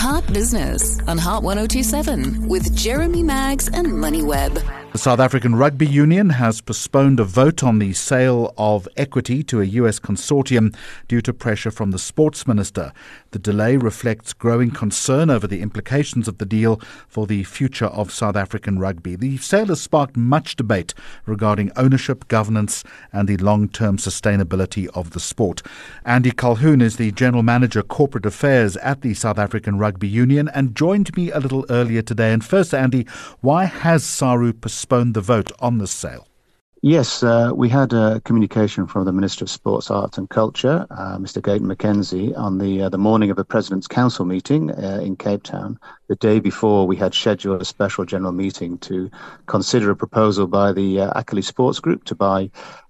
Heart Business on Heart 1027 with Jeremy Maggs and MoneyWeb. The South African Rugby Union has postponed a vote on the sale of equity to a US consortium due to pressure from the sports minister. The delay reflects growing concern over the implications of the deal for the future of South African rugby. The sale has sparked much debate regarding ownership, governance and the long-term sustainability of the sport. Andy Calhoun is the General Manager Corporate Affairs at the South African Rugby Union and joined me a little earlier today. And first, Andy, why has SARU postponed the vote on this sale? Yes, we had a communication from the Minister of Sports, Arts and Culture, Mr. Gayton McKenzie, on the morning of a President's Council meeting in Cape Town. The day before, we had scheduled a special general meeting to consider a proposal by the Achilles Sports Group to buy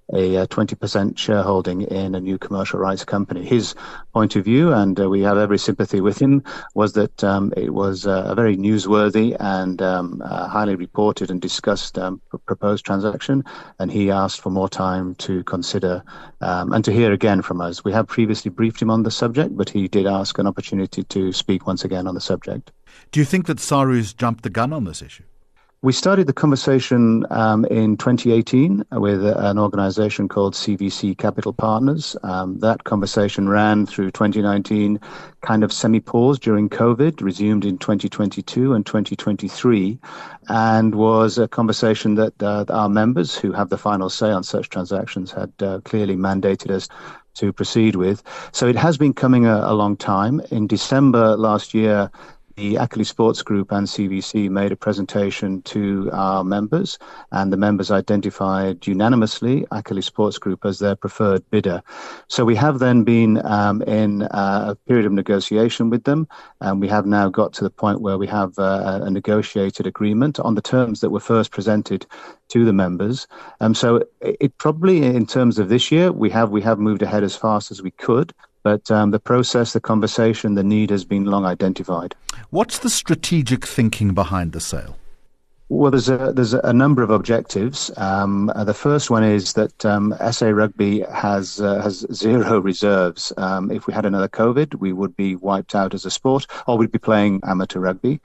a 20% shareholding in a new commercial rights company. His point of view, and we have every sympathy with him, was that it was a very newsworthy and highly reported and discussed proposed transaction, and he asked for more time to consider and to hear again from us. We have previously briefed him on the subject, but he did ask an opportunity to speak once again on the subject. Do you think that SARU's jumped the gun on this issue? We started the conversation in 2018 with an organization called CVC Capital Partners. That conversation ran through 2019, kind of semi-paused during COVID, resumed in 2022 and 2023, and was a conversation that our members, who have the final say on such transactions, had clearly mandated us to proceed with. So it has been coming a long time. In December last year, the Achilles Sports Group and CVC made a presentation to our members, and the members identified unanimously Achilles Sports Group as their preferred bidder. So we have then been in a period of negotiation with them, and we have now got to the point where we have a negotiated agreement on the terms that were first presented to the members. So it probably, in terms of this year, we have moved ahead as fast as we could. But the process, the conversation, the need has been long identified. What's the strategic thinking behind the sale? Well, there's a number of objectives. The first one is that SA Rugby has zero reserves. If we had another COVID, we would be wiped out as a sport, or we'd be playing amateur rugby.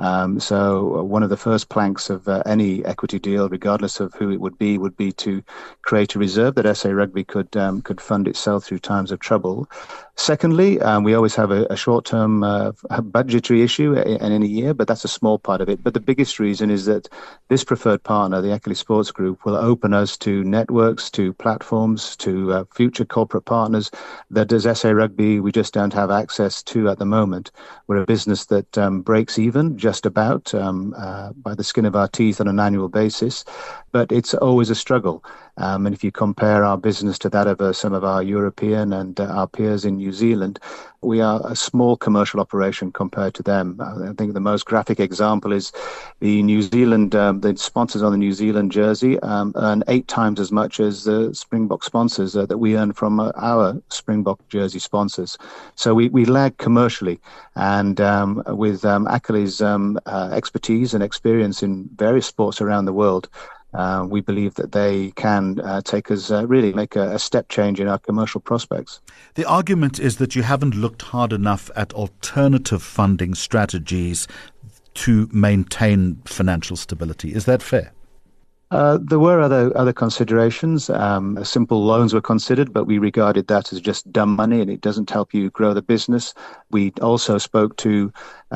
So one of the first planks of any equity deal, regardless of who it would be to create a reserve that SA Rugby could fund itself through times of trouble. Secondly, we always have a short-term budgetary issue in any year, but that's a small part of it. But the biggest reason is that this preferred partner, the Achilles Sports Group, will open us to networks, to platforms, to future corporate partners that as SA Rugby we just don't have access to at the moment. We're a business that breaks even just about by the skin of our teeth on an annual basis, but it's always a struggle. And if you compare our business to that of some of our European and our peers in New Zealand, we are a small commercial operation compared to them. I think the most graphic example is the New Zealand, the sponsors on the New Zealand jersey earn 8 times as much as the Springbok sponsors that we earn from our Springbok jersey sponsors. So we lag commercially. And with Achilles' expertise and experience in various sports around the world, we believe that they can take us, really make a step change in our commercial prospects. The argument is that you haven't looked hard enough at alternative funding strategies to maintain financial stability. Is that fair? There were other considerations. Simple loans were considered, but we regarded that as just dumb money, and it doesn't help you grow the business. We also spoke to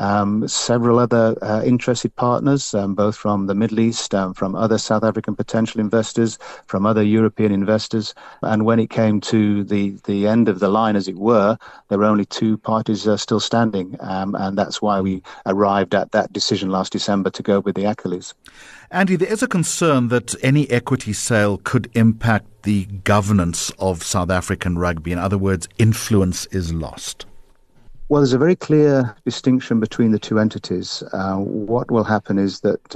several other interested partners, both from the Middle East, from other South African potential investors, from other European investors. And when it came to the end of the line, as it were, there were only 2 parties still standing. And that's why we arrived at that decision last December to go with the Achilles. Andy, there is a concern that any equity sale could impact the governance of South African rugby. In other words, influence is lost. Well, there's a very clear distinction between the two entities. What will happen is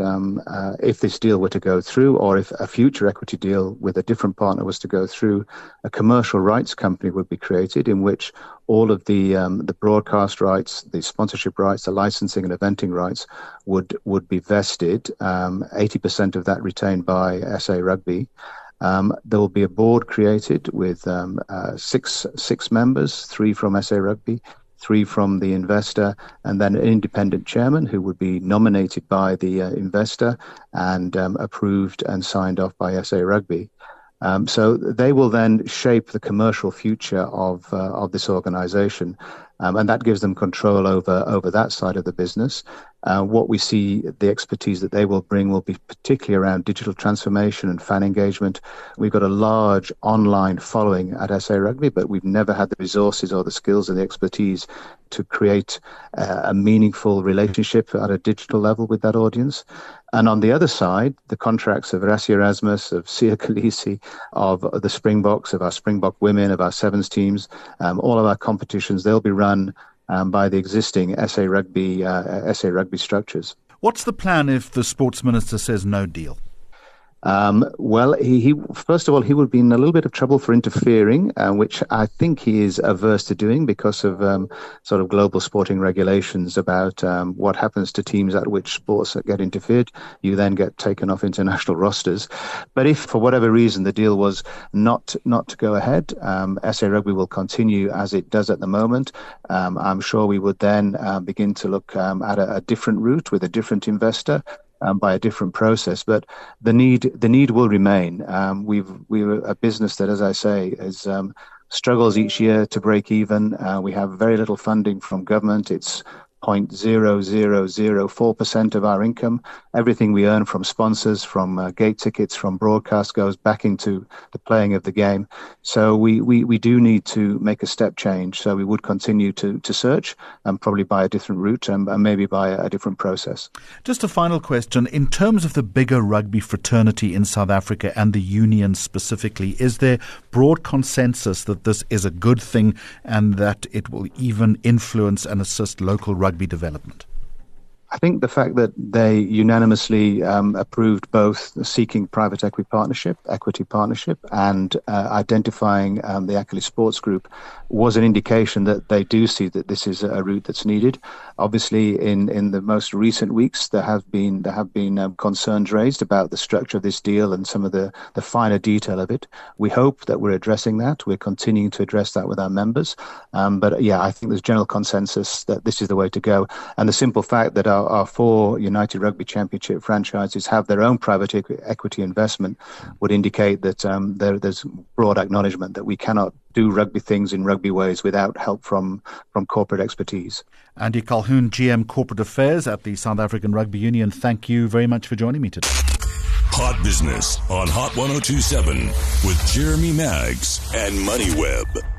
that if this deal were to go through, or if a future equity deal with a different partner was to go through, a commercial rights company would be created in which all of the broadcast rights, the sponsorship rights, the licensing and eventing rights would be vested, 80% of that retained by SA Rugby. There will be a board created with six members, 3 from SA Rugby, 3 from the investor, and then an independent chairman who would be nominated by the investor and approved and signed off by SA Rugby. So they will then shape the commercial future of this organisation, and that gives them control over that side of the business. What we see, the expertise that they will bring will be particularly around digital transformation and fan engagement. We've got a large online following at SA Rugby, but we've never had the resources or the skills and the expertise to create a meaningful relationship at a digital level with that audience. And on the other side, the contracts of Rassie Erasmus, of Siya Kolisi, of the Springboks, of our Springbok women, of our sevens teams, all of our competitions, they'll be run by the existing SA Rugby structures. What's the plan if the sports minister says no deal? Well, he first of all, he would be in a little bit of trouble for interfering, which I think he is averse to doing because of sort of global sporting regulations about what happens to teams at which sports get interfered. You then get taken off international rosters. But if for whatever reason the deal was not to go ahead, SA Rugby will continue as it does at the moment. I'm sure we would then begin to look at a different route with a different investor. By a different process, but the need will remain. We're a business that, as I say, struggles each year to break even. We have very little funding from government. It's 0.0004% of our income. Everything we earn from sponsors, from gate tickets, from broadcast goes back into the playing of the game. So we do need to make a step change. So we would continue to search and probably by a different route and maybe by a different process. Just a final question. In terms of the bigger rugby fraternity in South Africa and the union specifically, is there broad consensus that this is a good thing and that it will even influence and assist local rugby development? I think the fact that they unanimously approved both seeking private equity partnership, and identifying the Accolade Sports Group was an indication that they do see that this is a route that's needed. Obviously, in the most recent weeks, there have been concerns raised about the structure of this deal and some of the finer detail of it. We hope that we're addressing that. We're continuing to address that with our members. But yeah, I think there's general consensus that this is the way to go. And the simple fact that our 4 United Rugby Championship franchises have their own private equity investment would indicate that there's broad acknowledgement that we cannot do rugby things in rugby ways without help from corporate expertise. Andy Calhoun, GM Corporate Affairs at the South African Rugby Union, thank you very much for joining me today. Hot Business on Hot 102.7 with Jeremy Maggs and MoneyWeb.